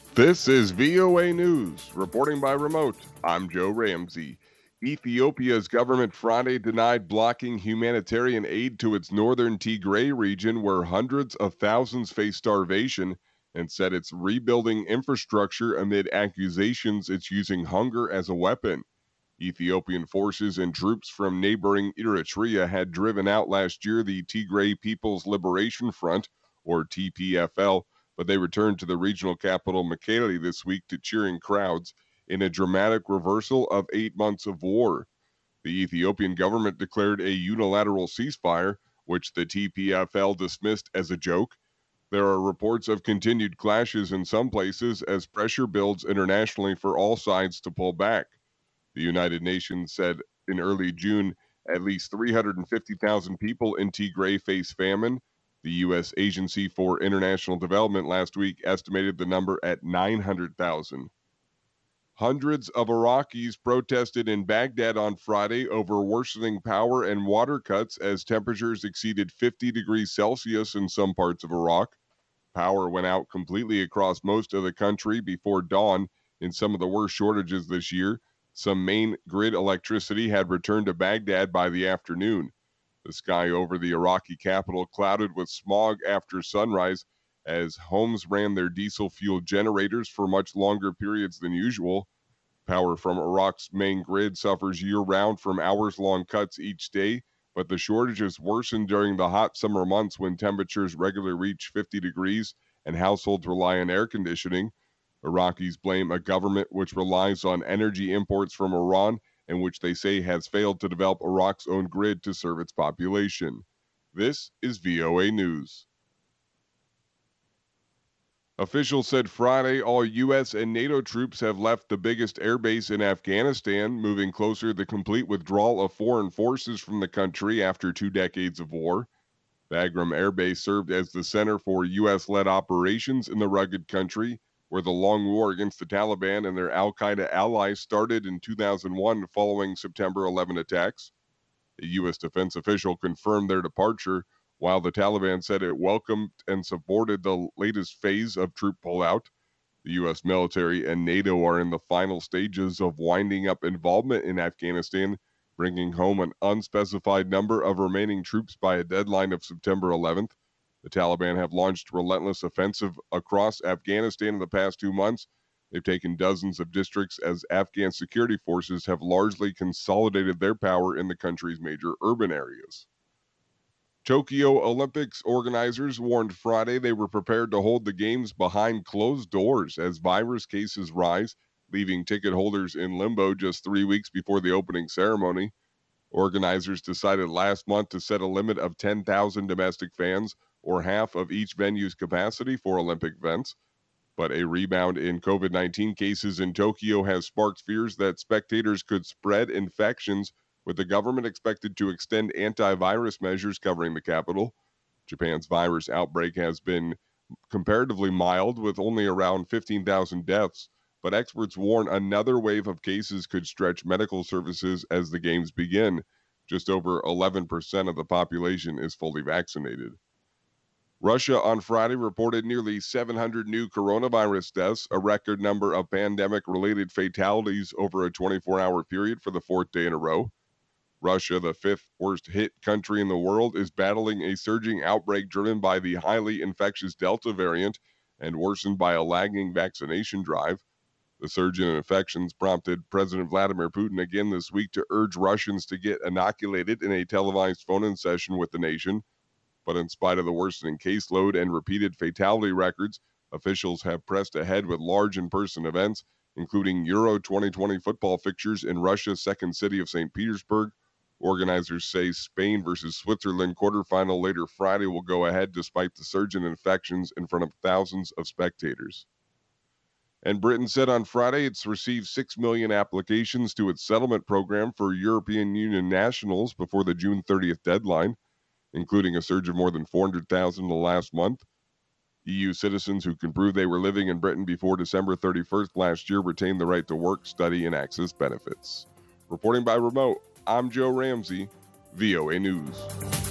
This is VOA News, reporting by remote. I'm Joe Ramsey. Ethiopia's government Friday denied blocking humanitarian aid to its northern Tigray region, where hundreds of thousands face starvation, and said it's rebuilding infrastructure amid accusations it's using hunger as a weapon. Ethiopian forces and troops from neighboring Eritrea had driven out last year the Tigray People's Liberation Front, or TPFL, but they returned to the regional capital Mekelle this week to cheering crowds in a dramatic reversal of 8 months of war. The Ethiopian government declared a unilateral ceasefire, which the TPFL dismissed as a joke. There are reports of continued clashes in some places as pressure builds internationally for all sides to pull back. The United Nations said in early June at least 350,000 people in Tigray face famine. The U.S. Agency for International Development last week estimated the number at 900,000. Hundreds of Iraqis protested in Baghdad on Friday over worsening power and water cuts as temperatures exceeded 50 degrees Celsius in some parts of Iraq. Power went out completely across most of the country before dawn in some of the worst shortages this year. Some main grid electricity had returned to Baghdad by the afternoon. The sky over the Iraqi capital clouded with smog after sunrise as homes ran their diesel-fueled generators for much longer periods than usual. Power from Iraq's main grid suffers year-round from hours-long cuts each day, but the shortages worsened during the hot summer months when temperatures regularly reach 50 degrees and households rely on air conditioning. Iraqis blame a government which relies on energy imports from Iran and which they say has failed to develop Iraq's own grid to serve its population. This is VOA News. Officials said Friday all U.S. and NATO troops have left the biggest airbase in Afghanistan, moving closer to the complete withdrawal of foreign forces from the country after 2 decades of war. Bagram Air Base served as the center for U.S.-led operations in the rugged country, where the long war against the Taliban and their al-Qaeda allies started in 2001 following September 11 attacks. A U.S. defense official confirmed their departure, while the Taliban said it welcomed and supported the latest phase of troop pullout. The U.S. military and NATO are in the final stages of winding up involvement in Afghanistan, bringing home an unspecified number of remaining troops by a deadline of September 11th. The Taliban have launched relentless offensive across Afghanistan in the past 2 months. They've taken dozens of districts as Afghan security forces have largely consolidated their power in the country's major urban areas. Tokyo Olympics organizers warned Friday they were prepared to hold the games behind closed doors as virus cases rise, leaving ticket holders in limbo just 3 weeks before the opening ceremony. Organizers decided last month to set a limit of 10,000 domestic fans, or half of each venue's capacity for Olympic events. But a rebound in COVID-19 cases in Tokyo has sparked fears that spectators could spread infections, with the government expected to extend antivirus measures covering the capital. Japan's virus outbreak has been comparatively mild, with only around 15,000 deaths, but experts warn another wave of cases could stretch medical services as the games begin. Just over 11% of the population is fully vaccinated. Russia on Friday reported nearly 700 new coronavirus deaths, a record number of pandemic-related fatalities over a 24-hour period for the 4th day in a row. Russia, the 5th worst hit country in the world, is battling a surging outbreak driven by the highly infectious Delta variant and worsened by a lagging vaccination drive. The surge in infections prompted President Vladimir Putin again this week to urge Russians to get inoculated in a televised phone-in session with the nation. But in spite of the worsening caseload and repeated fatality records, officials have pressed ahead with large in-person events, including Euro 2020 football fixtures in Russia's second city of St. Petersburg. Organizers say Spain versus Switzerland quarterfinal later Friday will go ahead despite the surge in infections in front of thousands of spectators. And Britain said on Friday it's received 6 million applications to its settlement program for European Union nationals before the June 30th deadline, including a surge of more than 400,000 in the last month. EU citizens who can prove they were living in Britain before December 31st last year retain the right to work, study, and access benefits. Reporting by remote, I'm Joe Ramsey, VOA News.